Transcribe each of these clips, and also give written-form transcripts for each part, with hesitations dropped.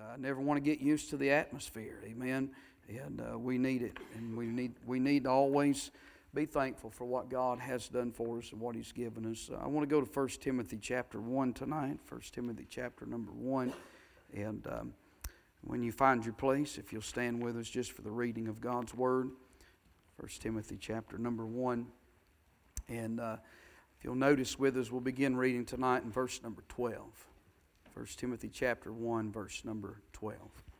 I never want to get used to the atmosphere. Amen. And we need it. And we need to always be thankful for what God has done for us and what He's given us. I want to go to 1 Timothy chapter 1 tonight. 1 Timothy chapter number 1. And when you find your place, if you'll stand with us just for the reading of God's Word. 1 Timothy chapter number 1. And if you'll notice with us, we'll begin reading tonight in verse number 12. 1 Timothy chapter 1, verse number 12.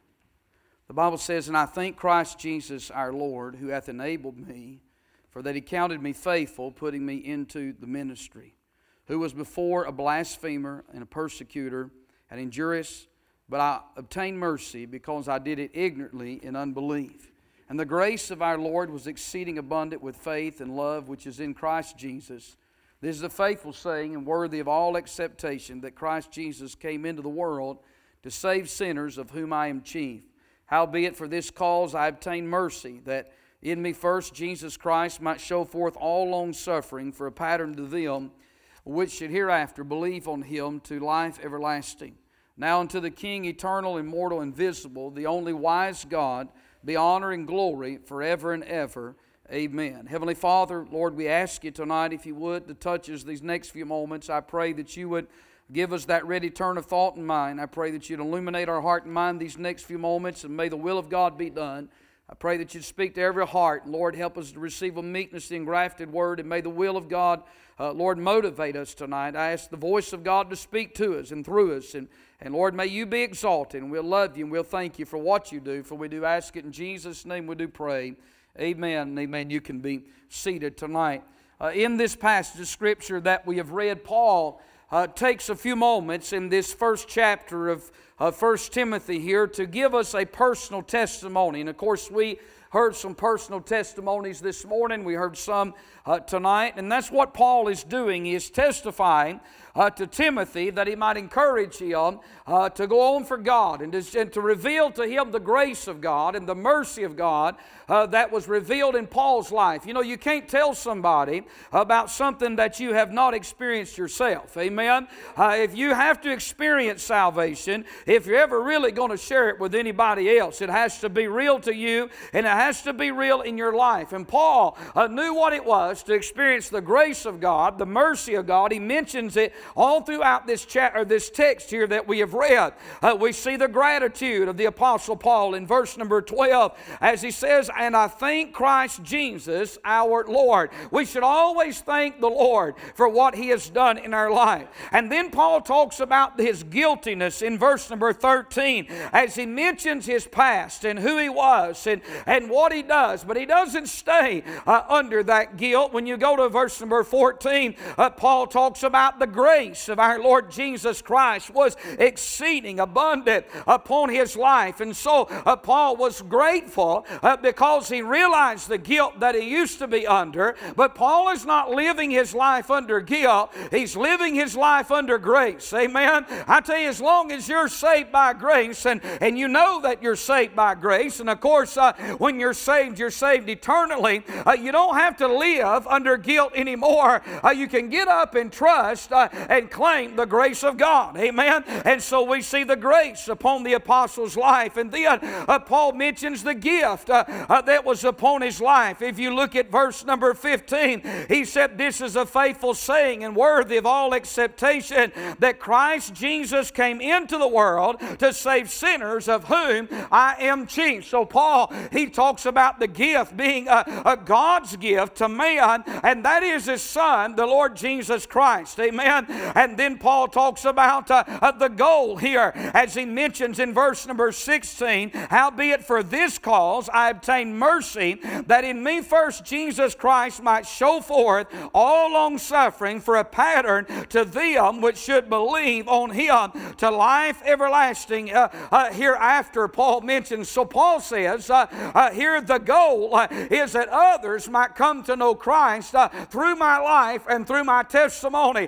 The Bible says, "And I thank Christ Jesus our Lord, who hath enabled me, for that He counted me faithful, putting me into the ministry, who was before a blasphemer and a persecutor, and injurious, but I obtained mercy, because I did it ignorantly in unbelief. And the grace of our Lord was exceeding abundant with faith and love which is in Christ Jesus. This is a faithful saying and worthy of all acceptation, that Christ Jesus came into the world to save sinners, of whom I am chief. Howbeit for this cause I obtained mercy, that in me first Jesus Christ might show forth all long suffering for a pattern to them which should hereafter believe on Him to life everlasting. Now unto the King, eternal, immortal, invisible, the only wise God, be honor and glory forever and ever. Amen." Heavenly Father, Lord, we ask You tonight, if You would, to touch us these next few moments. I pray that You would give us that ready turn of thought and mind. I pray that You'd illuminate our heart and mind these next few moments, and may the will of God be done. I pray that You'd speak to every heart. Lord, help us to receive a meekness, the engrafted word, and may the will of God, Lord, motivate us tonight. I ask the voice of God to speak to us and through us. And Lord, may You be exalted, and we'll love You, and we'll thank You for what You do. For we do ask it in Jesus' name, we do pray. Amen and amen. You can be seated tonight. In this passage of Scripture that we have read, Paul takes a few moments in this first chapter of 1 Timothy here to give us a personal testimony. And of course, we heard some personal testimonies this morning. We heard some tonight. And that's what Paul is doing. He is testifying to Timothy that he might encourage him to go on for God and to reveal to him the grace of God and the mercy of God that was revealed in Paul's life. You know, you can't tell somebody about something that you have not experienced yourself. Amen? If you have to experience salvation, if you're ever really going to share it with anybody else, it has to be real to you, and it has to be real in your life. And Paul knew what it was to experience the grace of God, the mercy of God. He mentions it all throughout this text here that we have read. We see the gratitude of the Apostle Paul in verse number 12 as he says, "And I thank Christ Jesus our Lord." We should always thank the Lord for what He has done in our life. And then Paul talks about his guiltiness in verse number 13 as he mentions his past and who he was and what he does. But he doesn't stay under that guilt. When you go to verse number 14, Paul talks about the grace of our Lord Jesus Christ was exceeding abundant upon his life. And so Paul was grateful because he realized the guilt that he used to be under. But Paul is not living his life under guilt. He's living his life under grace. Amen? I tell you, as long as you're saved by grace and you know that you're saved by grace, and of course when you're saved eternally, you don't have to live under guilt anymore. You can get up and trust and claim the grace of God. Amen? And so we see the grace upon the apostle's life. And then Paul mentions the gift that was upon his life. If you look at verse number 15, he said, "This is a faithful saying and worthy of all acceptation, that Christ Jesus came into the world to save sinners, of whom I am chief." So Paul, he talks about the gift being a God's gift to man, and that is His Son, the Lord Jesus Christ. Amen? And then Paul talks about the goal here as he mentions in verse number 16, "Howbeit for this cause I obtained mercy, that in me first Jesus Christ might show forth all long suffering for a pattern to them which should believe on Him to life everlasting hereafter." Paul mentions. So Paul says here the goal is that others might come to know Christ through my life and through my testimony. Isn't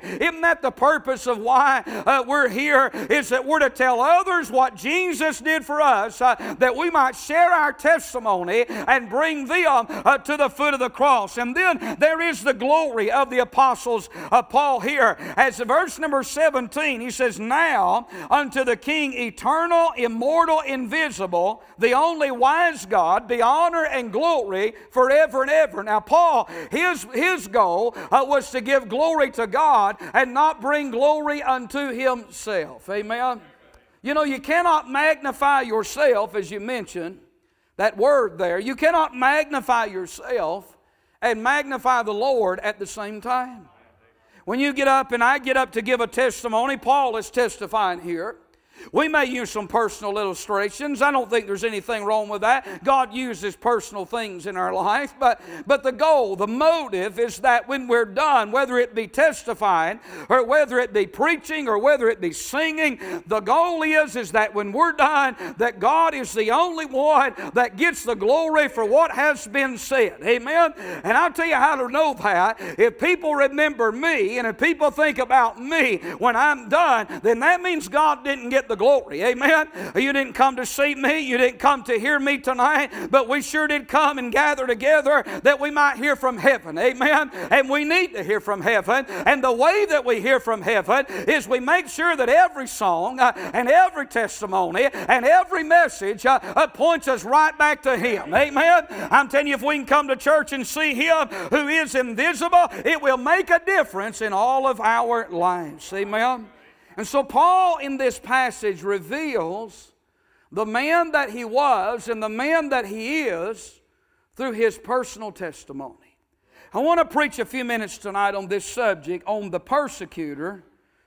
that the purpose of why we're here? Is that we're to tell others what Jesus did for us, that we might share our testimony and bring them to the foot of the cross. And then there is the glory of the apostles Paul here. As verse number 17, he says, now unto the King eternal, immortal, invisible, the only wise God, be honor and glory forever and ever. Now Paul, his goal was to give glory to God and not bring glory unto himself. Amen. You know, you cannot magnify yourself, as you mentioned, that word there. You cannot magnify yourself and magnify the Lord at the same time. When you get up and I get up to give a testimony, Paul is testifying here. We may use some personal illustrations. I don't think there's anything wrong with that. God uses personal things in our life. But the goal, the motive is that when we're done, whether it be testifying or whether it be preaching or whether it be singing, the goal is that when we're done, that God is the only one that gets the glory for what has been said. Amen? And I'll tell you how to know that. If people remember me and if people think about me when I'm done, then that means God didn't get the glory. Amen. You didn't come to see me. You didn't come to hear me tonight, but we sure did come and gather together that we might hear from heaven. Amen. And we need to hear from heaven. And the way that we hear from heaven is we make sure that every song and every testimony and every message points us right back to Him. Amen. I'm telling you, if we can come to church and see Him who is invisible, it will make a difference in all of our lives. Amen. And so Paul in this passage reveals the man that he was and the man that he is through his personal testimony. I want to preach a few minutes tonight on this subject, on the persecutor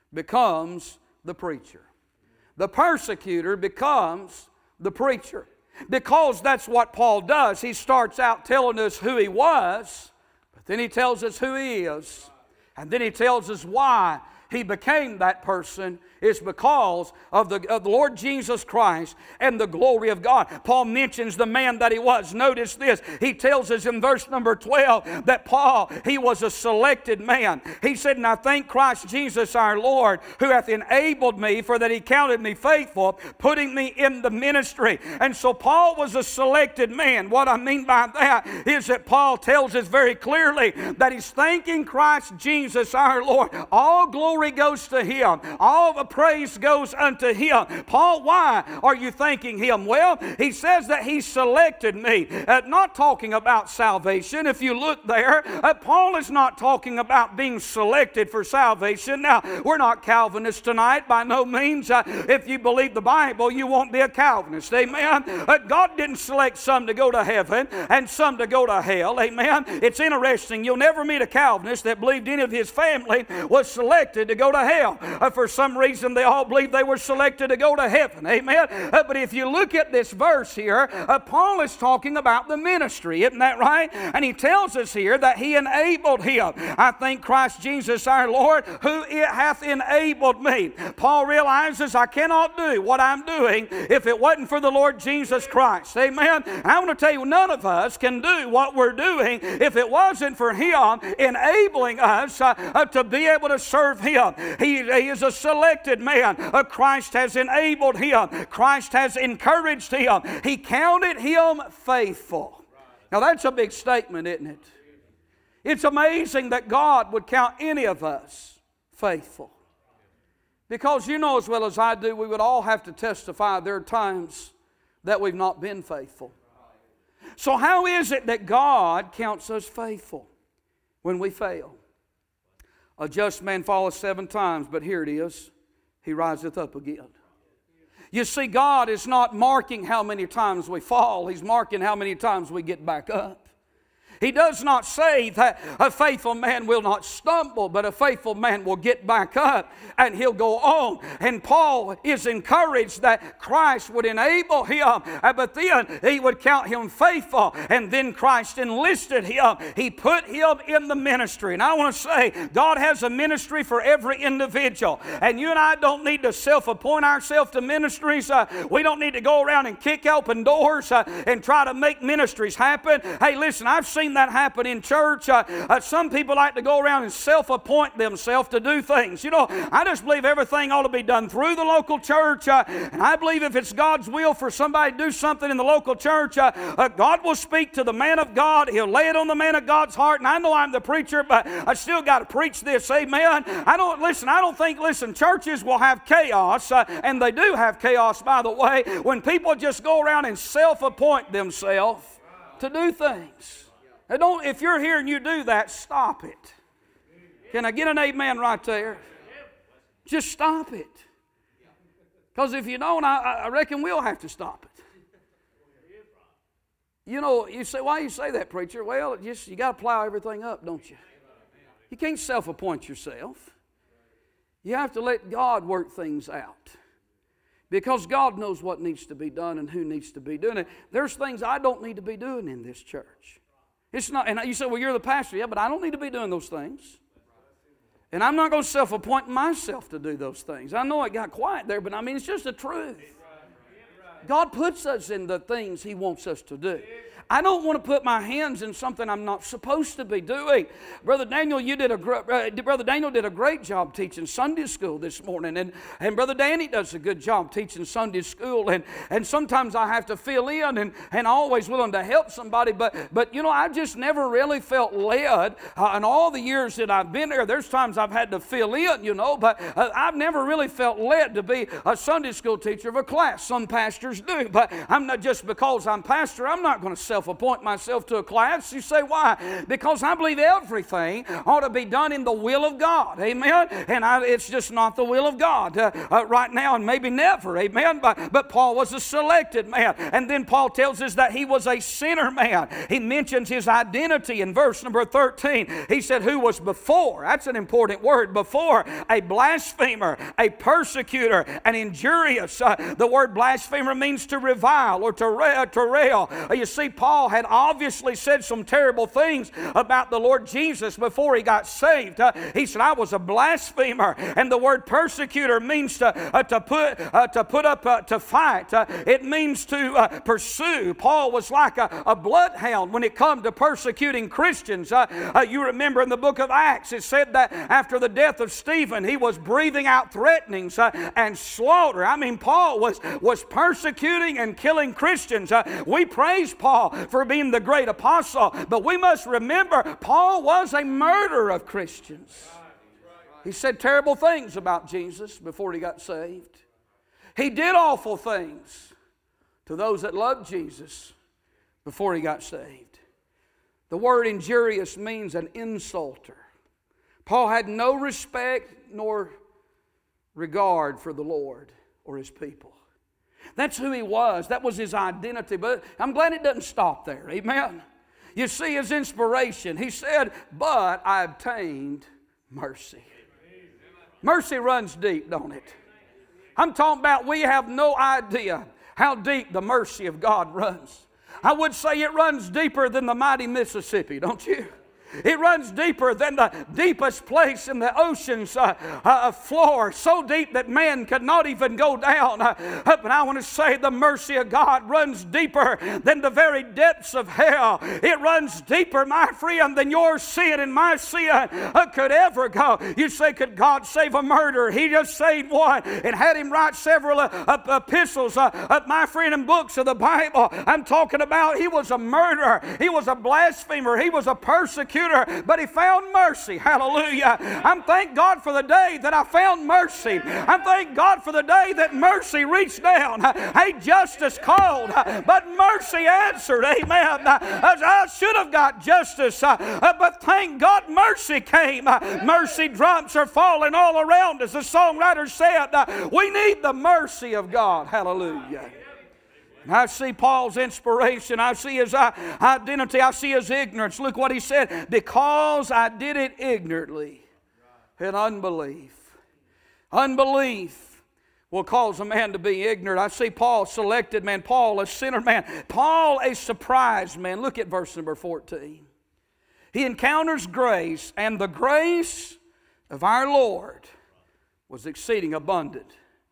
becomes the preacher. The persecutor becomes the preacher. Because that's what Paul does. He starts out telling us who he was, but then he tells us who he is. And then he tells us why he became that person. Is because of the Lord Jesus Christ and the glory of God. Paul mentions the man that he was. Notice this. He tells us in verse number 12 that Paul, he was a selected man. He said, and I thank Christ Jesus our Lord, who hath enabled me, for that he counted me faithful, putting me in the ministry. And so Paul was a selected man. What I mean by that is that Paul tells us very clearly that he's thanking Christ Jesus our Lord. All glory goes to Him. All the praise goes unto Him. Paul, why are you thanking Him? Well, he says that He selected me. Not talking about salvation. If you look there, Paul is not talking about being selected for salvation. Now, we're not Calvinists tonight, by no means. If you believe the Bible, you won't be a Calvinist. Amen. God didn't select some to go to heaven and some to go to hell. Amen. It's interesting. You'll never meet a Calvinist that believed any of his family was selected to go to hell. For some reason, they all believe they were selected to go to heaven. Amen. But if you look at this verse here, Paul is talking about the ministry. Isn't that right? And he tells us here that he enabled him. I thank Christ Jesus our Lord, who hath enabled me. Paul realizes I cannot do what I'm doing if it wasn't for the Lord Jesus Christ. Amen. I want to tell you, none of us can do what we're doing if it wasn't for Him enabling us to be able to serve Him. He is a selected man. Christ has enabled him. Christ has encouraged him. He counted him faithful. Now that's a big statement, isn't it? It's amazing that God would count any of us faithful. Because you know as well as I do, we would all have to testify there are times that we've not been faithful. So how is it that God counts us faithful when we fail? A just man falleth 7 times, but here it is. He riseth up again. You see, God is not marking how many times we fall. He's marking how many times we get back up. He does not say that a faithful man will not stumble, but a faithful man will get back up and he'll go on. And Paul is encouraged that Christ would enable him, but then he would count him faithful. And then Christ enlisted him. He put him in the ministry. And I want to say, God has a ministry for every individual. And you and I don't need to self-appoint ourselves to ministries. We don't need to go around and kick open doors and try to make ministries happen. Hey, listen, I've seen seen that happen in church. Some people like to go around and self-appoint themselves to do things. You know, I just believe everything ought to be done through the local church. And I believe if it's God's will for somebody to do something in the local church, God will speak to the man of God. He'll lay it on the man of God's heart. And I know I'm the preacher, but I still got to preach this. Amen. I don't think churches will have chaos, and they do have chaos, by the way, when people just go around and self-appoint themselves to do things. If you're here and you do that, stop it. Can I get an amen right there? Just stop it. Because if you don't, I reckon we'll have to stop it. You know, you say, why do you say that, preacher? Well, you got to plow everything up, don't you? You can't self-appoint yourself. You have to let God work things out. Because God knows what needs to be done and who needs to be doing it. There's things I don't need to be doing in this church. It's not, and you say, well, you're the pastor. Yeah, but I don't need to be doing those things. And I'm not going to self-appoint myself to do those things. I know it got quiet there, but I mean, it's just the truth. God puts us in the things He wants us to do. I don't want to put my hands in something I'm not supposed to be doing. Brother Daniel did a great job teaching Sunday school this morning, and Brother Danny does a good job teaching Sunday school, and sometimes I have to fill in, and always willing to help somebody, but you know, I just never really felt led in all the years that I've been there. There's times I've had to fill in, you know, but I've never really felt led to be a Sunday school teacher of a class. Some pastors do, but I'm not, just because I'm pastor, I'm not going to self-appoint myself to a class. You say, why? Because I believe everything ought to be done in the will of God. Amen? And it's just not the will of God right now and maybe never. Amen? But Paul was a selected man. And then Paul tells us that he was a sinner man. He mentions his identity in verse number 13. He said, who was before, that's an important word, before, a blasphemer, a persecutor, an injurious. The word blasphemer means to revile or to rail. You see, Paul had obviously said some terrible things about the Lord Jesus before he got saved. He said, I was a blasphemer. And the word persecutor means to put up to fight. It means to pursue. Paul was like a bloodhound when it come to persecuting Christians. You remember in the book of Acts, it said that after the death of Stephen, he was breathing out threatenings and slaughter. I mean, Paul was persecuting and killing Christians. We praise Paul for being the great apostle, but we must remember Paul was a murderer of Christians. He said terrible things about Jesus before he got saved. He did awful things to those that loved Jesus before he got saved. The word injurious means an insulter. Paul had no respect nor regard for the Lord or His people. That's who he was. That was his identity. But I'm glad it doesn't stop there. Amen. You see his inspiration. He said, but I obtained mercy. Mercy runs deep, don't it? I'm talking about we have no idea how deep the mercy of God runs. I would say it runs deeper than the mighty Mississippi, don't you? It runs deeper than the deepest place in the ocean's floor, so deep that man could not even go down. But I want to say the mercy of God runs deeper than the very depths of hell. It runs deeper, my friend, than your sin and my sin could ever go. You say, could God save a murderer? He just saved one and had him write several epistles, my friend, and books of the Bible. I'm talking about he was a murderer. He was a blasphemer. He was a persecutor. But he found mercy. Hallelujah. I'm thank God for the day that I found mercy. I'm thank God for the day that mercy reached down. Hey, justice called, but mercy answered. Amen. I should have got justice, but thank God mercy came. Mercy drops are falling all around us. The songwriter said, we need the mercy of God. Hallelujah. I see Paul's inspiration. I see his identity. I see his ignorance. Look what he said. Because I did it ignorantly in unbelief. Unbelief will cause a man to be ignorant. I see Paul, selected man. Paul, a sinner man. Paul, a surprised man. Look at verse number 14. He encounters grace, and the grace of our Lord was exceeding abundant.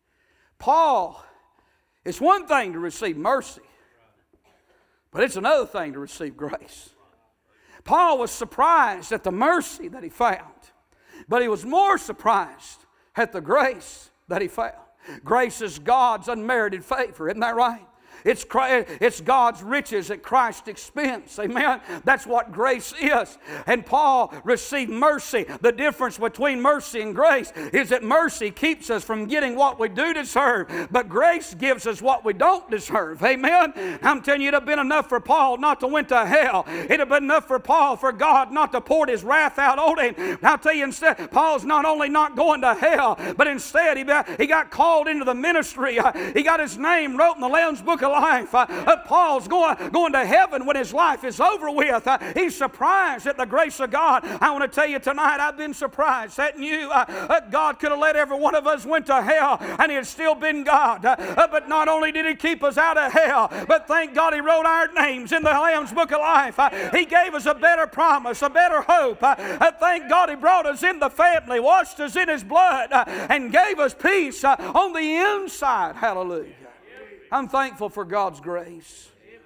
Paul, it's one thing to receive mercy, but it's another thing to receive grace. Paul was surprised at the mercy that he found, but he was more surprised at the grace that he found. Grace is God's unmerited favor, isn't that right? It's God's riches at Christ's expense. Amen. That's what grace is. And Paul received mercy. The difference between mercy and grace is that mercy keeps us from getting what we do deserve, but grace gives us what we don't deserve. Amen. I'm telling you, it'd have been enough for Paul not to went to hell. It'd have been enough for Paul for God not to pour His wrath out on him. I'll tell you, instead, Paul's not only not going to hell, but instead he got called into the ministry. He got his name wrote in the Lamb's Book of Life. Paul's going to heaven when his life is over with. He's surprised at the grace of God. I want to tell you tonight, I've been surprised that God could have let every one of us went to hell and He had still been God. But not only did He keep us out of hell, but thank God He wrote our names in the Lamb's Book of Life. He gave us a better promise, a better hope. Thank God He brought us in the family, washed us in His blood, and gave us peace on the inside. Hallelujah. I'm thankful for God's grace.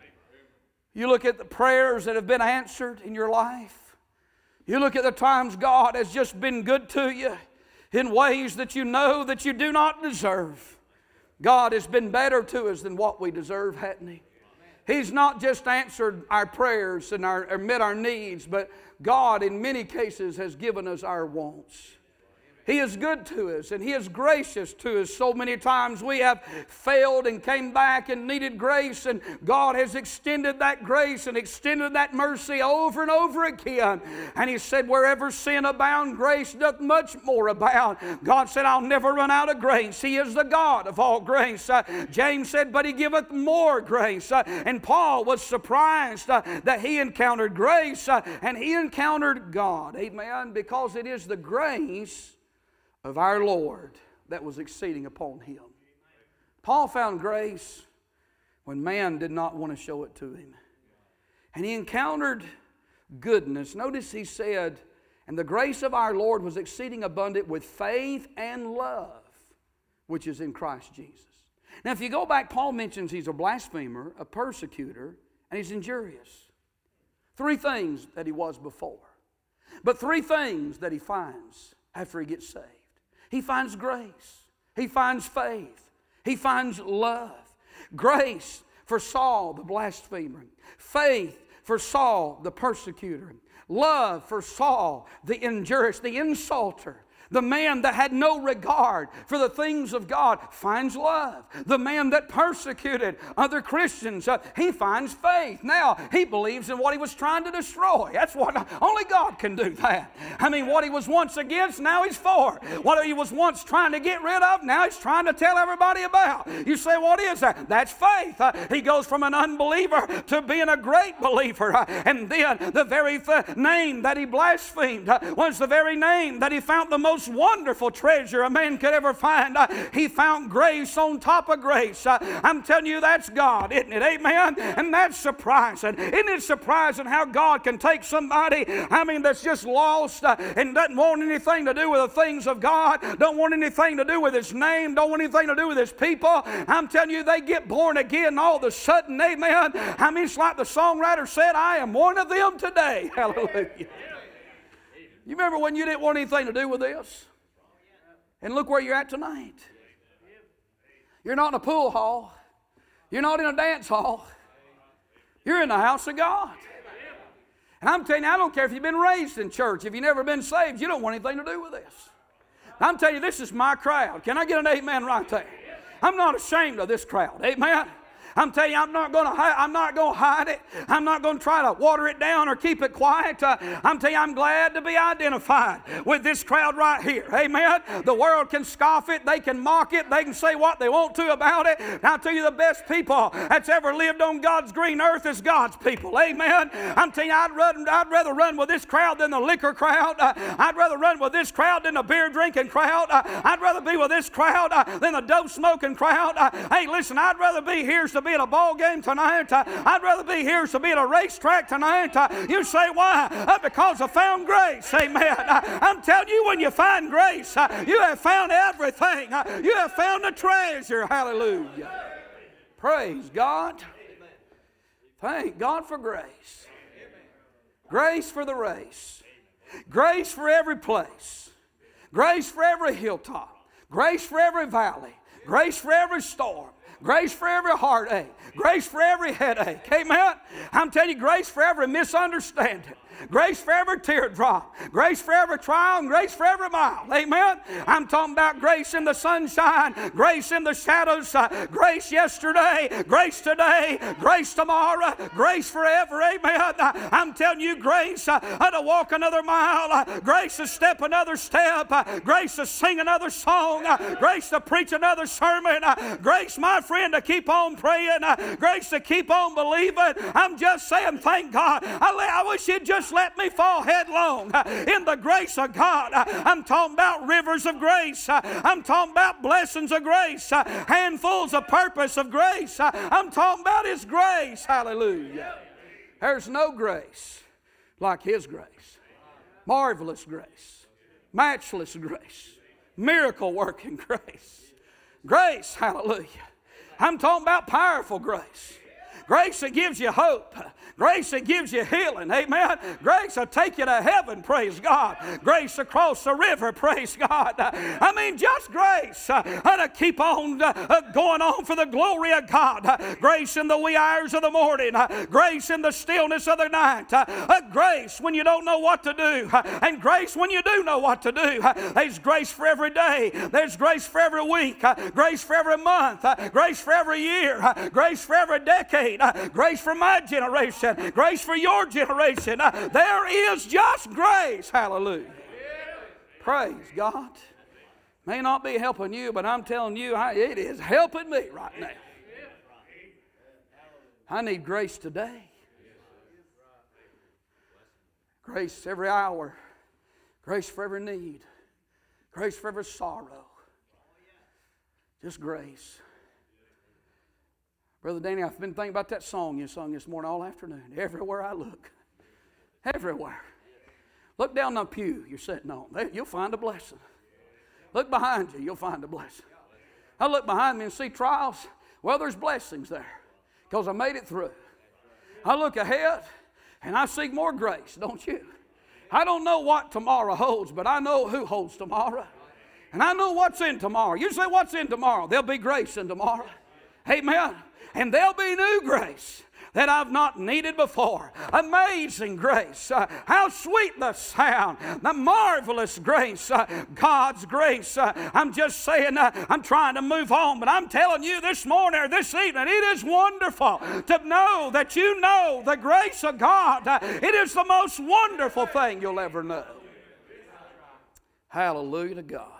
You look at the prayers that have been answered in your life. You look at the times God has just been good to you in ways that you know that you do not deserve. God has been better to us than what we deserve, hasn't He? He's not just answered our prayers and met our needs, but God in many cases has given us our wants. He is good to us and He is gracious to us. So many times we have failed and came back and needed grace, and God has extended that grace and extended that mercy over and over again. And He said, wherever sin abound, grace doth much more abound. God said, I'll never run out of grace. He is the God of all grace. James said, but He giveth more grace. And Paul was surprised that he encountered grace and he encountered God. Amen. Because it is the grace of our Lord that was exceeding upon him. Paul found grace when man did not want to show it to him. And he encountered goodness. Notice he said, and the grace of our Lord was exceeding abundant with faith and love, which is in Christ Jesus. Now if you go back, Paul mentions he's a blasphemer, a persecutor, and he's injurious. 3 things that he was before. But 3 things that he finds after he gets saved. He finds grace. He finds faith. He finds love. Grace for Saul the blasphemer. Faith for Saul the persecutor. Love for Saul the injurious, the insulter. The man that had no regard for the things of God finds love. The man that persecuted other Christians, he finds faith. Now, he believes in what he was trying to destroy. That's what only God can do that. I mean, what he was once against, now he's for. What he was once trying to get rid of, now he's trying to tell everybody about. You say, what is that? That's faith. He goes from an unbeliever to being a great believer. And then the very name that he blasphemed was the very name that he found the most wonderful treasure a man could ever find. He found grace on top of grace. I'm telling you, that's God, isn't it? Amen? And that's surprising. Isn't it surprising how God can take somebody, that's just lost and doesn't want anything to do with the things of God, don't want anything to do with His name, don't want anything to do with His people. I'm telling you, they get born again all of a sudden. Amen? It's like the songwriter said, I am one of them today. Hallelujah. You remember when you didn't want anything to do with this? And look where you're at tonight. You're not in a pool hall. You're not in a dance hall. You're in the house of God. And I'm telling you, I don't care if you've been raised in church. If you've never been saved, you don't want anything to do with this. I'm telling you, this is my crowd. Can I get an amen right there? I'm not ashamed of this crowd. Amen. I'm telling you, I'm not going to hide it. I'm not going to try to water it down or keep it quiet. I'm telling you, I'm glad to be identified with this crowd right here. Amen. The world can scoff it. They can mock it. They can say what they want to about it. And I'll tell you, the best people that's ever lived on God's green earth is God's people. Amen. I'm telling you, I'd rather run with this crowd than the liquor crowd. I'd rather run with this crowd than the beer drinking crowd. I'd rather be with this crowd than the dope smoking crowd. Hey, listen, I'd rather be here to be at a ball game tonight. I'd rather be here to be at a racetrack tonight. You say, why? Because I found grace. Amen. I'm telling you, when you find grace, you have found everything. You have found a treasure. Hallelujah. Praise God. Thank God for grace. Grace for the race. Grace for every place. Grace for every hilltop. Grace for every valley. Grace for every storm. Grace for every heartache. Grace for every headache. Amen? I'm telling you, grace for every misunderstanding. Grace for every teardrop. Grace for every trial and grace for every mile. Amen? I'm talking about grace in the sunshine, grace in the shadows, grace yesterday, grace today, grace tomorrow, grace forever. Amen? I'm telling you, grace to walk another mile, grace to step another step, grace to sing another song, grace to preach another sermon, grace, my friend, to keep on praying, grace to keep on believing. I'm just saying, thank God. I wish you'd just let me fall headlong in the grace of God. I'm talking about rivers of grace. I'm talking about blessings of grace, handfuls of purpose of grace. I'm talking about His grace. Hallelujah. There's no grace like His grace. Marvelous grace. Matchless grace. Miracle working grace. Grace, hallelujah. I'm talking about powerful grace. Grace that gives you hope. Grace that gives you healing. Amen. Grace will take you to heaven. Praise God. Grace across the river. Praise God. I mean, just grace to keep on going on for the glory of God. Grace in the wee hours of the morning. Grace in the stillness of the night. Grace when you don't know what to do. And grace when you do know what to do. There's grace for every day. There's grace for every week. Grace for every month. Grace for every year. Grace for every decade. Grace for my generation. Grace for your generation. There is just grace. Hallelujah. Praise God. May not be helping you, but I'm telling you, it is helping me right now. I need grace today. Grace every hour. Grace for every need. Grace for every sorrow. Just grace. Brother Danny, I've been thinking about that song you sung this morning all afternoon. Everywhere I look. Everywhere. Look down the pew you're sitting on. You'll find a blessing. Look behind you. You'll find a blessing. I look behind me and see trials. Well, there's blessings there because I made it through. I look ahead and I see more grace, don't you? I don't know what tomorrow holds, but I know who holds tomorrow. And I know what's in tomorrow. You say, what's in tomorrow? There'll be grace in tomorrow. Amen. And there'll be new grace that I've not needed before. Amazing grace. How sweet the sound. The marvelous grace. God's grace. I'm just saying, I'm trying to move on, but I'm telling you this morning or this evening, it is wonderful to know that you know the grace of God. It is the most wonderful thing you'll ever know. Hallelujah to God.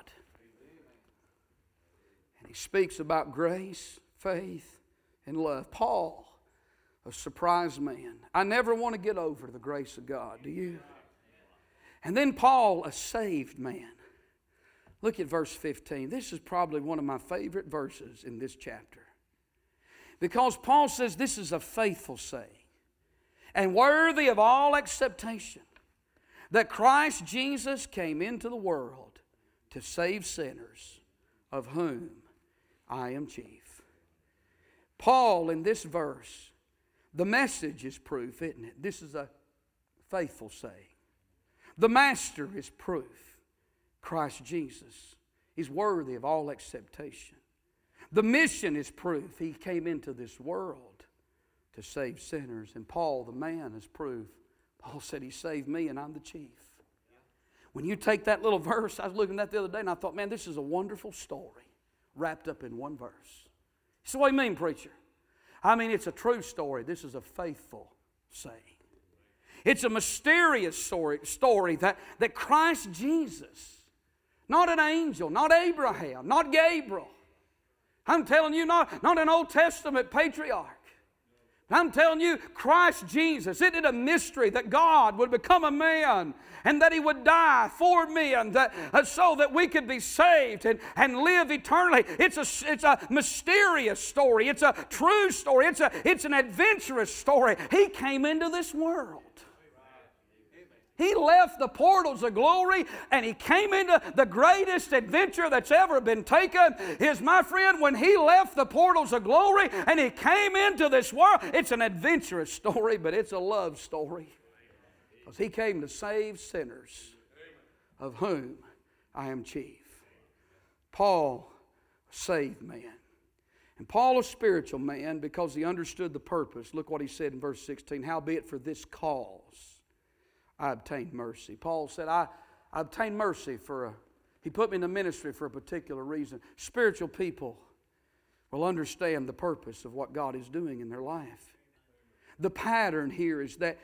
And he speaks about grace, faith, and love. Paul, a surprised man. I never want to get over the grace of God. Do you? And then Paul, a saved man. Look at verse 15. This is probably one of my favorite verses in this chapter. Because Paul says this is a faithful saying and worthy of all acceptation that Christ Jesus came into the world to save sinners, of whom I am chief. Paul, in this verse, the message is proof, isn't it? This is a faithful saying. The master is proof. Christ Jesus is worthy of all acceptation. The mission is proof. He came into this world to save sinners. And Paul, the man, is proof. Paul said he saved me and I'm the chief. When you take that little verse, I was looking at that the other day and I thought, man, this is a wonderful story wrapped up in one verse. So what do you mean, preacher? I mean, it's a true story. This is a faithful saying. It's a mysterious story that Christ Jesus, not an angel, not Abraham, not Gabriel. I'm telling you, not an Old Testament patriarch. I'm telling you, Christ Jesus, it is a mystery that God would become a man and that He would die for men so that we could be saved and live eternally. It's a mysterious story. It's a true story. It's an adventurous story. He came into this world. He left the portals of glory and He came into the greatest adventure that's ever been taken. Is, my friend, when He left the portals of glory and He came into this world, it's an adventurous story, but it's a love story. Because He came to save sinners, of whom I am chief. Paul, a saved man. And Paul, a spiritual man, because he understood the purpose. Look what he said in verse 16. Howbeit for this cause I obtained mercy. Paul said, I obtained mercy He put me in the ministry for a particular reason. Spiritual people will understand the purpose of what God is doing in their life. The pattern here is that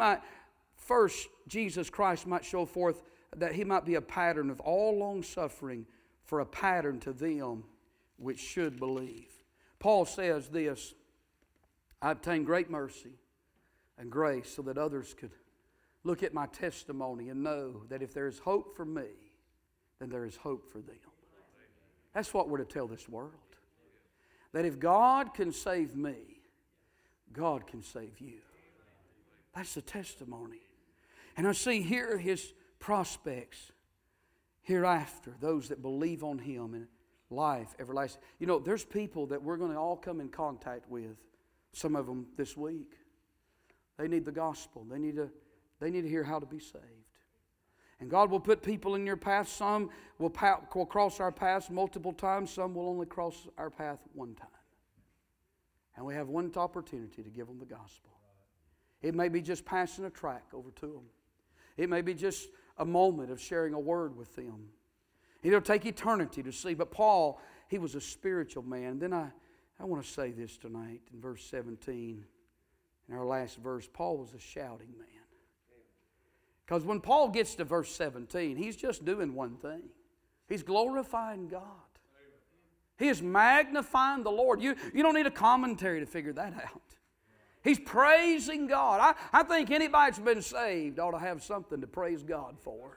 Jesus Christ might show forth that He might be a pattern of all long suffering, for a pattern to them which should believe. Paul says this, I obtained great mercy and grace so that others could look at my testimony and know that if there is hope for me, then there is hope for them. That's what we're to tell this world. That if God can save me, God can save you. That's the testimony. And I see here His prospects hereafter, those that believe on Him and life everlasting. You know, there's people that we're going to all come in contact with, some of them this week. They need the gospel. They need to hear how to be saved. And God will put people in your path. Some will cross our paths multiple times. Some will only cross our path one time. And we have one opportunity to give them the gospel. It may be just passing a track over to them. It may be just a moment of sharing a word with them. It'll take eternity to see. But Paul, he was a spiritual man. Then I want to say this tonight in verse 17. In our last verse, Paul was a shouting man. Because when Paul gets to verse 17, he's just doing one thing. He's glorifying God. He is magnifying the Lord. You don't need a commentary to figure that out. He's praising God. I think anybody that's been saved ought to have something to praise God for.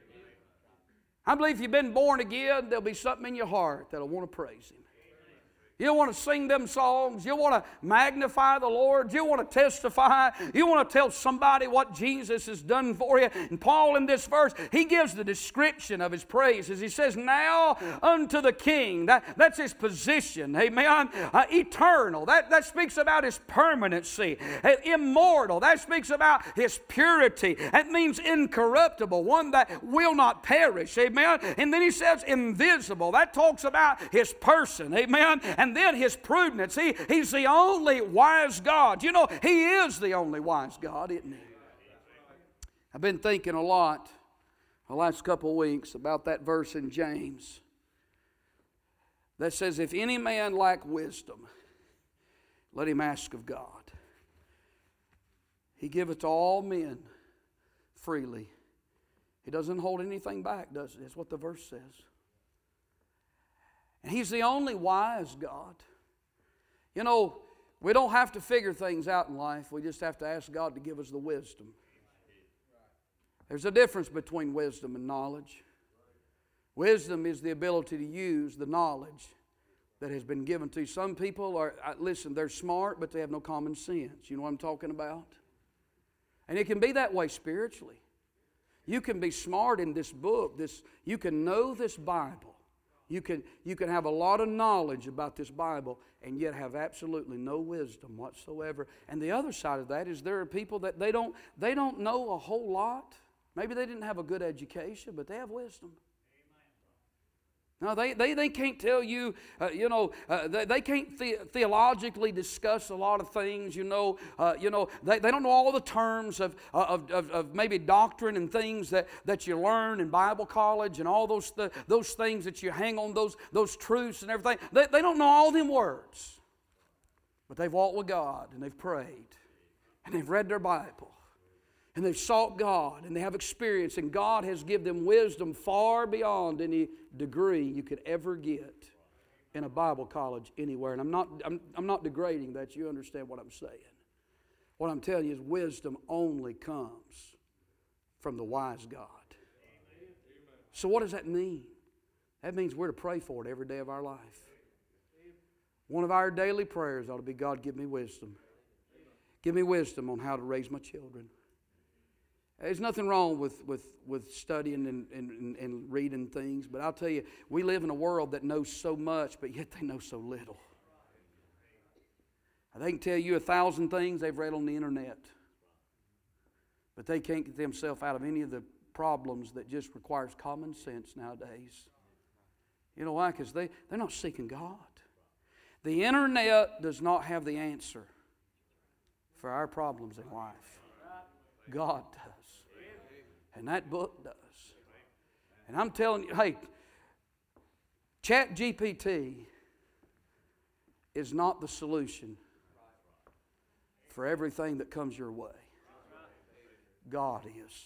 I believe if you've been born again, there'll be something in your heart that'll want to praise Him. You want to sing them songs. You want to magnify the Lord. You want to testify. You want to tell somebody what Jesus has done for you. And Paul in this verse, he gives the description of his praises. He says, now unto the King. That's His position. Amen. Eternal. That speaks about His permanency. Immortal. That speaks about His purity. That means incorruptible. One that will not perish. Amen. And then he says invisible. That talks about His person. Amen. And then His prudence. He's the only wise God. You know, He is the only wise God, isn't He? I've been thinking a lot the last couple of weeks about that verse in James that says, if any man lack wisdom, let him ask of God. He giveth to all men freely. He doesn't hold anything back, does he? That's what the verse says. And He's the only wise God. You know, we don't have to figure things out in life. We just have to ask God to give us the wisdom. There's a difference between wisdom and knowledge. Wisdom is the ability to use the knowledge that has been given to you. Some people they're smart, but they have no common sense. You know what I'm talking about? And it can be that way spiritually. You can be smart in this book. You can know this Bible. You can have a lot of knowledge about this Bible and yet have absolutely no wisdom whatsoever. And the other side of that is there are people that they don't know a whole lot. Maybe they didn't have a good education, but they have wisdom. No, they can't tell you, they can't theologically discuss a lot of things, they don't know all the terms of maybe doctrine and things that you learn in Bible college and all those things that you hang on, those truths and everything. They don't know all them words. But they've walked with God and they've prayed and they've read their Bible. And they've sought God, and they have experience, and God has given them wisdom far beyond any degree you could ever get in a Bible college anywhere. And I'm not degrading that. You understand what I'm saying. What I'm telling you is wisdom only comes from the wise God. So what does that mean? That means we're to pray for it every day of our life. One of our daily prayers ought to be, God, give me wisdom. Give me wisdom on how to raise my children. There's nothing wrong with studying and reading things, but I'll tell you, we live in a world that knows so much, but yet they know so little. They can tell you 1,000 things they've read on the internet, But they can't get themselves out of any of the problems that just requires common sense nowadays. You know why? Because they're not seeking God. The internet does not have the answer for our problems in life. God does. And that book does. And I'm telling you, hey, ChatGPT is not the solution for everything that comes your way. God is.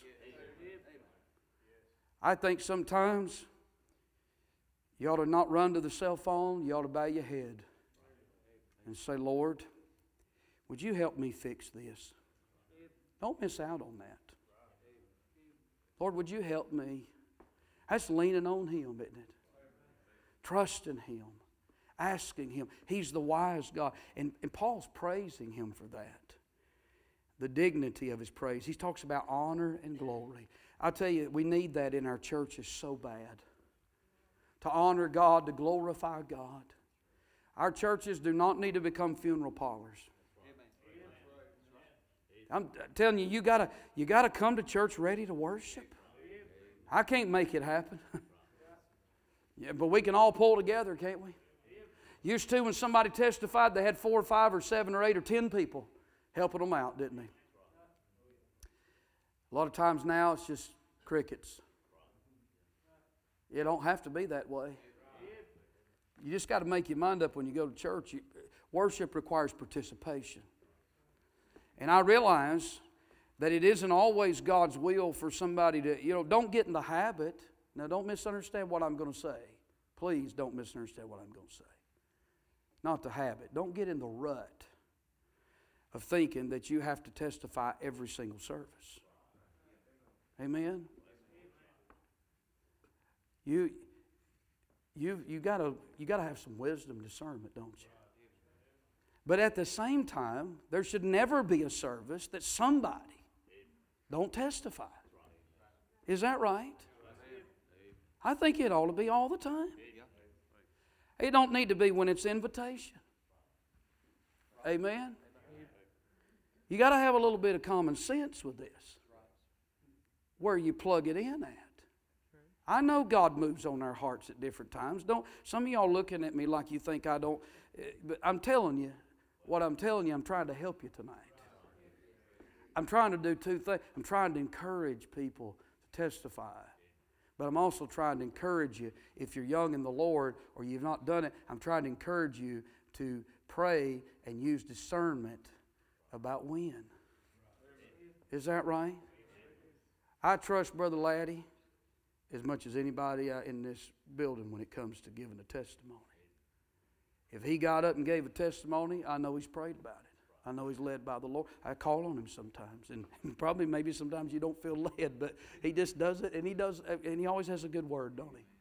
I think sometimes you ought to not run to the cell phone. You ought to bow your head and say, Lord, would you help me fix this? Don't miss out on that. Lord, would you help me? That's leaning on Him, isn't it? Trusting Him. Asking Him. He's the wise God. And Paul's praising Him for that. The dignity of his praise. He talks about honor and glory. I tell you, we need that in our churches so bad. To honor God, to glorify God. Our churches do not need to become funeral parlors. I'm telling you, you gotta come to church ready to worship. I can't make it happen. Yeah, but we can all pull together, can't we? Used to, when somebody testified, they had 4 or 5 or 7 or 8 or 10 people helping them out, didn't they? A lot of times now it's just crickets. It don't have to be that way. You just got to make your mind up when you go to church. Worship requires participation. And I realize that it isn't always God's will for somebody to, don't get in the habit. Now, don't misunderstand what I'm going to say. Please don't misunderstand what I'm going to say. Not the habit. Don't get in the rut of thinking that you have to testify every single service. Amen? You gotta have some wisdom, discernment, don't you? But at the same time, there should never be a service that somebody don't testify. Is that right? I think it ought to be all the time. It don't need to be when it's invitation. Amen? You got to have a little bit of common sense with this. Where you plug it in at. I know God moves on our hearts at different times. Some of y'all looking at me like you think I don't. But I'm telling you, what I'm telling you, I'm trying to help you tonight. I'm trying to do 2 things. I'm trying to encourage people to testify. But I'm also trying to encourage you, if you're young in the Lord or you've not done it, I'm trying to encourage you to pray and use discernment about when. Is that right? I trust Brother Laddie as much as anybody in this building when it comes to giving a testimony. If he got up and gave a testimony, I know he's prayed about it. I know he's led by the Lord. I call on him sometimes, and probably maybe sometimes you don't feel led, but he just does it, and he always has a good word, don't he?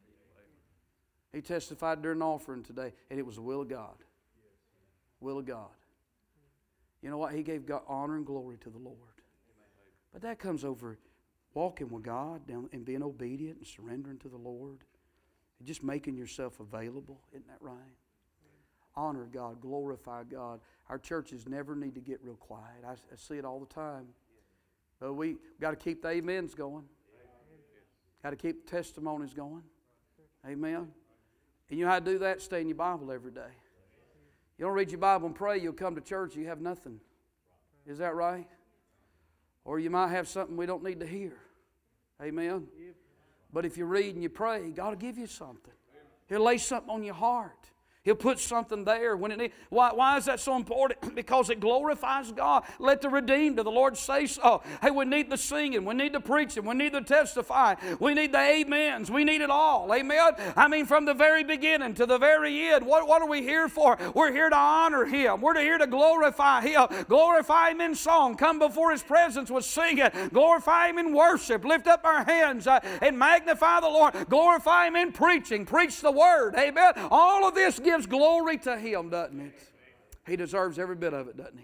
He testified during an offering today, and it was the will of God. Will of God. You know what? He gave God honor and glory to the Lord. But that comes over walking with God and being obedient and surrendering to the Lord. And just making yourself available. Isn't that right? Honor God. Glorify God. Our churches never need to get real quiet. I see it all the time. But we got to keep the amens going. Got to keep the testimonies going. Amen. And you know how to do that? Stay in your Bible every day. You don't read your Bible and pray, you'll come to church, you have nothing. Is that right? Or you might have something we don't need to hear. Amen? But if you read and you pray, God will give you something. He'll lay something on your heart. He'll put something there. Why is that so important? Because it glorifies God. Let the redeemed of the Lord say so. Hey, we need the singing. We need the preaching. We need the testifying. We need the amens. We need it all. Amen? I mean, from the very beginning to the very end, what are we here for? We're here to honor Him. We're here to glorify Him. Glorify Him in song. Come before His presence with singing. Glorify Him in worship. Lift up our hands and magnify the Lord. Glorify Him in preaching. Preach the Word. Amen? All of this gives glory to Him, doesn't it? He deserves every bit of it, doesn't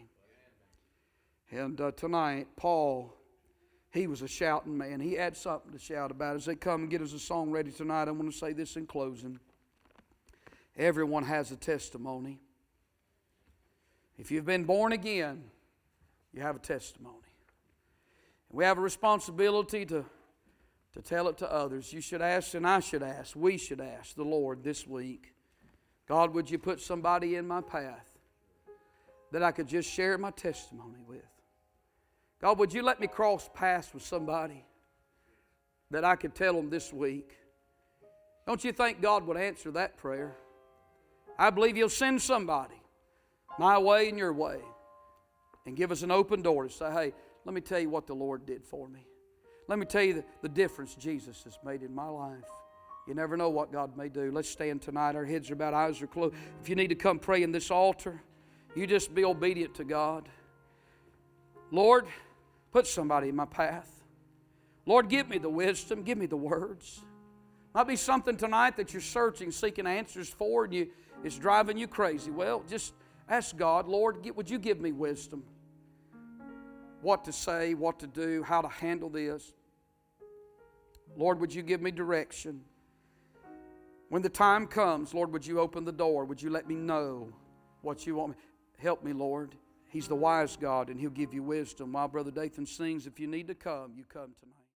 he? And tonight, Paul, he was a shouting man. He had something to shout about. As they come and get us a song ready tonight, I want to say this in closing. Everyone has a testimony. If you've been born again, you have a testimony. We have a responsibility to tell it to others. You should ask, and I should ask. We should ask the Lord this week, God, would you put somebody in my path that I could just share my testimony with? God, would you let me cross paths with somebody that I could tell them this week? Don't you think God would answer that prayer? I believe He'll send somebody my way and your way and give us an open door to say, hey, let me tell you what the Lord did for me. Let me tell you the difference Jesus has made in my life. You never know what God may do. Let's stand tonight. Our heads are bowed, eyes are closed. If you need to come pray in this altar, you just be obedient to God. Lord, put somebody in my path. Lord, give me the wisdom. Give me the words. Might be something tonight that you're searching, seeking answers for, and it's driving you crazy. Well, just ask God, Lord, would you give me wisdom? What to say, what to do, how to handle this. Lord, would you give me direction? When the time comes, Lord, would you open the door? Would you let me know what you want me? Help me, Lord. He's the wise God, and He'll give you wisdom. While Brother Dathan sings, if you need to come, you come tonight.